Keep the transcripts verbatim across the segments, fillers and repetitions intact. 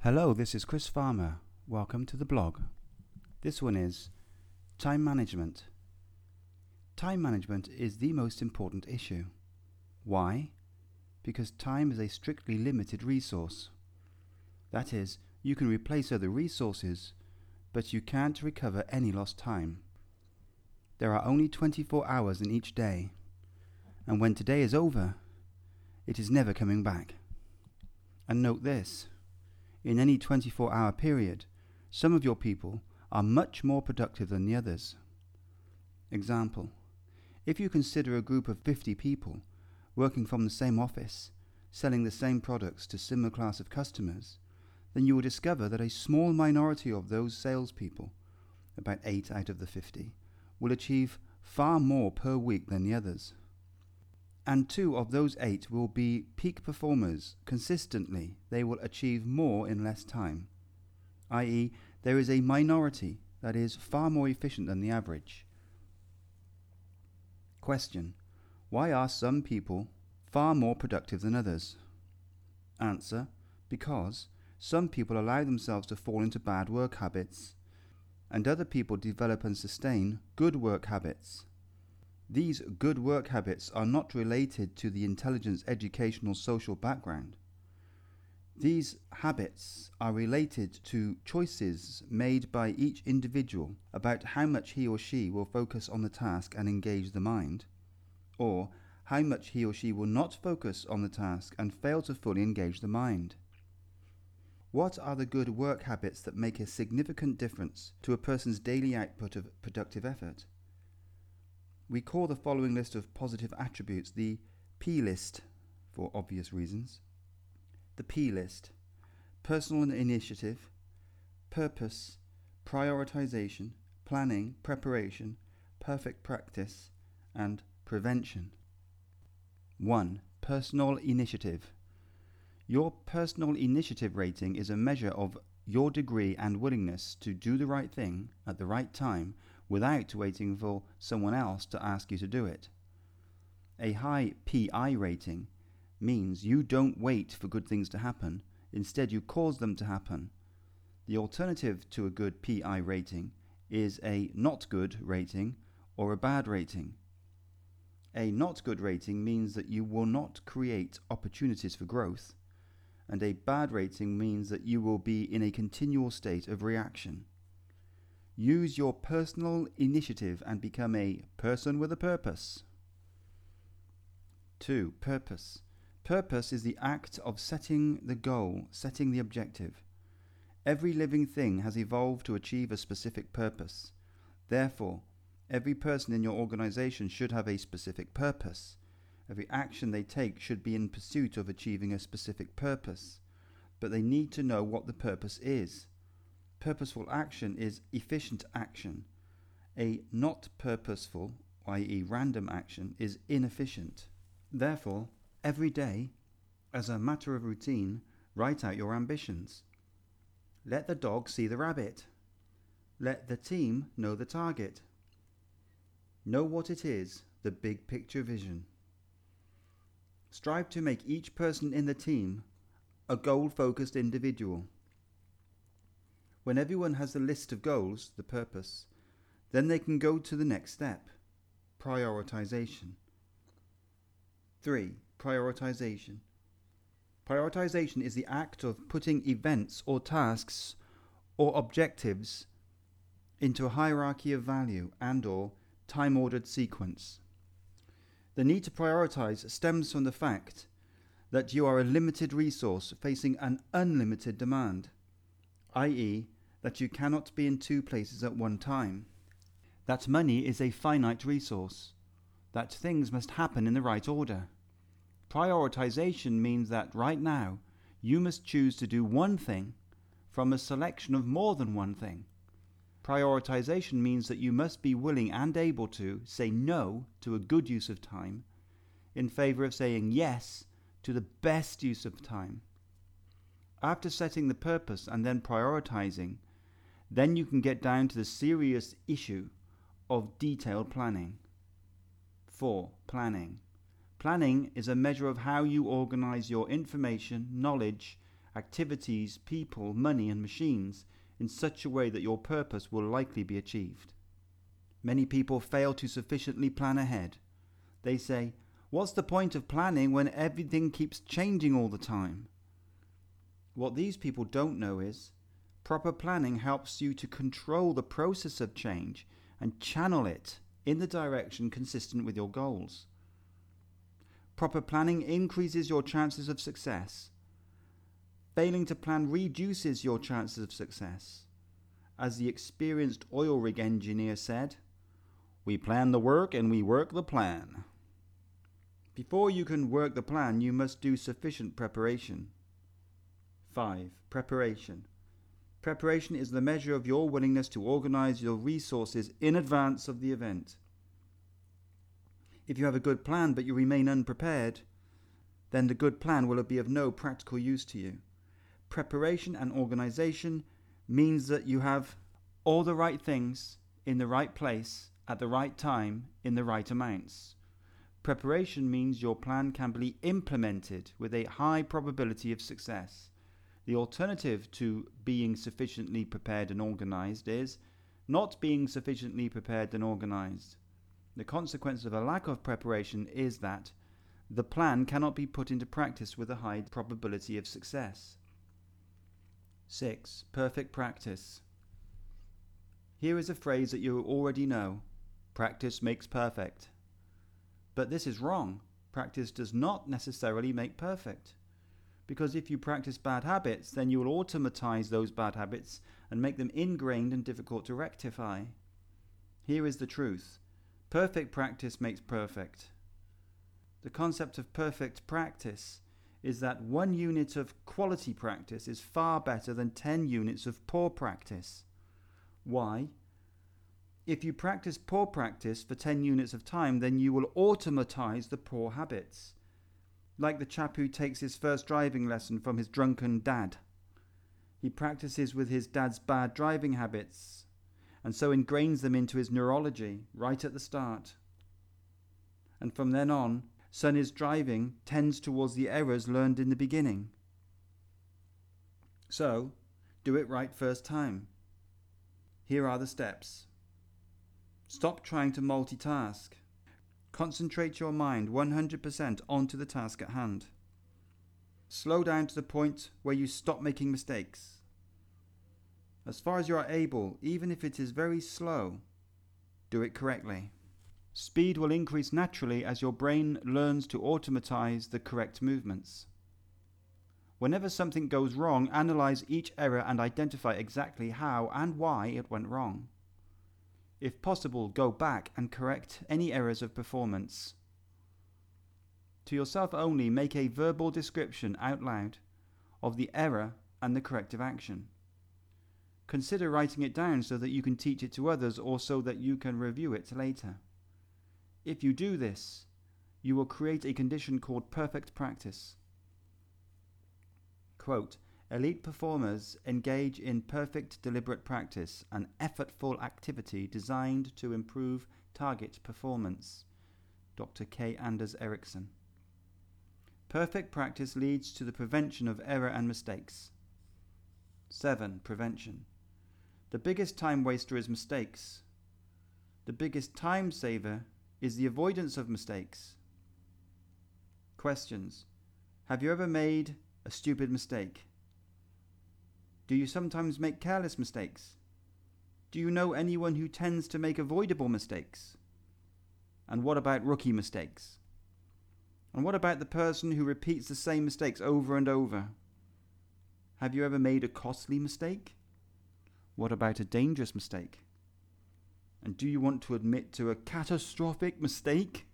Hello, this is Chris Farmer. Welcome to the blog. This one is time management. Time management is the most important issue. Why? Because time is a strictly limited resource. That is, you can replace other resources, but you can't recover any lost time. There are only twenty-four hours in each day, and when today is over, it is never coming back. And note this. In any twenty-four hour period, some of your people are much more productive than the others. Example, if you consider a group of fifty people working from the same office, selling the same products to similar class of customers, then you will discover that a small minority of those salespeople, about eight out of the fifty, will achieve far more per week than the others. And two of those eight will be peak performers. Consistently, they will achieve more in less time, that is, there is a minority that is far more efficient than the average. Question: why are some people far more productive than others? Answer: because some people allow themselves to fall into bad work habits, and other people develop and sustain good work habits. These good work habits are not related to the intelligence, educational, social background. These habits are related to choices made by each individual about how much he or she will focus on the task and engage the mind, or how much he or she will not focus on the task and fail to fully engage the mind. What are the good work habits that make a significant difference to a person's daily output of productive effort? We call the following list of positive attributes the P list, for obvious reasons. The P list: personal initiative, purpose, prioritization, planning, preparation, perfect practice, and prevention. one. Personal initiative. Your personal initiative rating is a measure of your degree and willingness to do the right thing at the right time without waiting for someone else to ask you to do it. A high P I rating means you don't wait for good things to happen, instead you cause them to happen. The alternative to a good P I rating is a not good rating or a bad rating. A not good rating means that you will not create opportunities for growth, and a bad rating means that you will be in a continual state of reaction. Use your personal initiative and become a person with a purpose. two. Purpose. Purpose is the act of setting the goal, setting the objective. Every living thing has evolved to achieve a specific purpose. Therefore, every person in your organization should have a specific purpose. Every action they take should be in pursuit of achieving a specific purpose, but they need to know what the purpose is. Purposeful action is efficient action. A not purposeful, that is random action, is inefficient. Therefore, every day, as a matter of routine, write out your ambitions. Let the dog see the rabbit. Let the team know the target. Know what it is, the big picture vision. Strive to make each person in the team a goal-focused individual. When everyone has the list of goals, the purpose, then they can go to the next step, prioritization. three. Prioritization. Prioritization is the act of putting events or tasks or objectives into a hierarchy of value and or time-ordered sequence. The need to prioritize stems from the fact that you are a limited resource facing an unlimited demand, that is, that you cannot be in two places at one time, that money is a finite resource, that things must happen in the right order. Prioritization means that right now you must choose to do one thing from a selection of more than one thing. Prioritization means that you must be willing and able to say no to a good use of time in favor of saying yes to the best use of time. After setting the purpose and then prioritizing, then you can get down to the serious issue of detailed planning. four. Planning. Planning is a measure of how you organize your information, knowledge, activities, people, money, and machines in such a way that your purpose will likely be achieved. Many people fail to sufficiently plan ahead. They say, "What's the point of planning when everything keeps changing all the time?" What these people don't know is, proper planning helps you to control the process of change and channel it in the direction consistent with your goals. Proper planning increases your chances of success. Failing to plan reduces your chances of success. As the experienced oil rig engineer said, "We plan the work and we work the plan." Before you can work the plan, you must do sufficient preparation. five. Preparation. Preparation is the measure of your willingness to organize your resources in advance of the event. If you have a good plan but you remain unprepared, then the good plan will be of no practical use to you. Preparation and organization means that you have all the right things in the right place at the right time in the right amounts. Preparation means your plan can be implemented with a high probability of success. The alternative to being sufficiently prepared and organized is not being sufficiently prepared and organized. The consequence of a lack of preparation is that the plan cannot be put into practice with a high probability of success. six. Perfect practice. Here is a phrase that you already know: practice makes perfect. But this is wrong. Practice does not necessarily make perfect. Because if you practice bad habits, then you will automatize those bad habits and make them ingrained and difficult to rectify. Here is the truth. Perfect practice makes perfect. The concept of perfect practice is that one unit of quality practice is far better than ten units of poor practice. Why? If you practice poor practice for ten units of time, then you will automatize the poor habits. Like the chap who takes his first driving lesson from his drunken dad. He practices with his dad's bad driving habits, and so ingrains them into his neurology right at the start. And from then on, Sonny's driving tends towards the errors learned in the beginning. So, do it right first time. Here are the steps. Stop trying to multitask. Concentrate your mind one hundred percent onto the task at hand. Slow down to the point where you stop making mistakes. As far as you are able, even if it is very slow, do it correctly. Speed will increase naturally as your brain learns to automatize the correct movements. Whenever something goes wrong, analyze each error and identify exactly how and why it went wrong. If possible, go back and correct any errors of performance. To yourself only, make a verbal description out loud of the error and the corrective action. Consider writing it down so that you can teach it to others or so that you can review it later. If you do this, you will create a condition called perfect practice. Quote, "Elite performers engage in perfect deliberate practice, an effortful activity designed to improve target performance." Doctor K. Anders Ericsson. Perfect practice leads to the prevention of error and mistakes. seven. Prevention. The biggest time waster is mistakes. The biggest time saver is the avoidance of mistakes. Questions. Have you ever made a stupid mistake? Do you sometimes make careless mistakes? Do you know anyone who tends to make avoidable mistakes? And what about rookie mistakes? And what about the person who repeats the same mistakes over and over? Have you ever made a costly mistake? What about a dangerous mistake? And do you want to admit to a catastrophic mistake?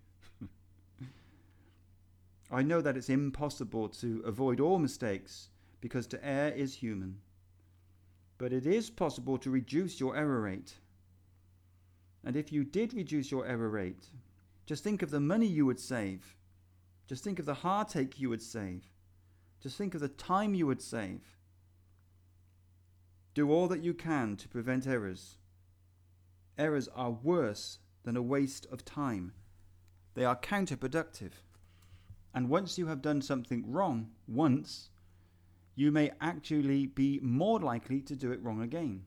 I know that it's impossible to avoid all mistakes because to err is human. But it is possible to reduce your error rate. And if you did reduce your error rate, just think of the money you would save. Just think of the heartache you would save. Just think of the time you would save. Do all that you can to prevent errors. Errors are worse than a waste of time. They are counterproductive. And once you have done something wrong once, you may actually be more likely to do it wrong again.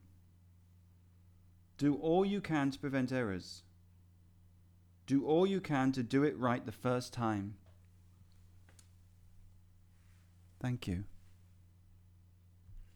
Do all you can to prevent errors. Do all you can to do it right the first time. Thank you.